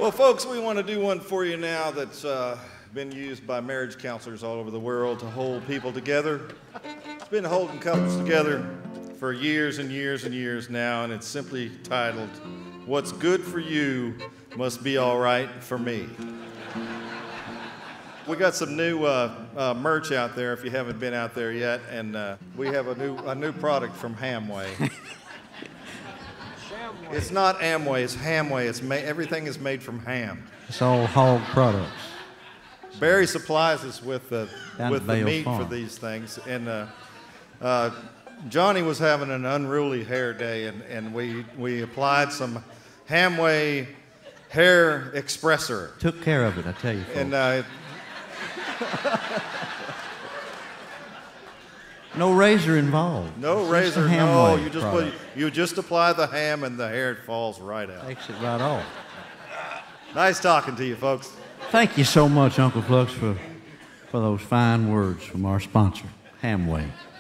So, folks, we want to do one for you now that's been used by marriage counselors all over the world to hold people together. It's been holding couples together for years and years and years now, and it's simply titled, "What's Good for You Must Be All Right for Me." We got some new merch out there if you haven't been out there yet, and we have a new product from Hamway. It's not Amway, it's Hamway. Everything is made from ham. It's all hog products. Barry supplies us with the meat Farm. for these things, and Johnny was having an unruly hair day, and we applied some Hamway hair expressor. Took care of it, I tell you, folks. And no razor involved. no It's razor, just a no. Hamway You just apply the ham, and the hair falls right out. Takes it right off. Nice talking to you, folks. Thank you so much, Uncle Flux, for those fine words from our sponsor, Hamway.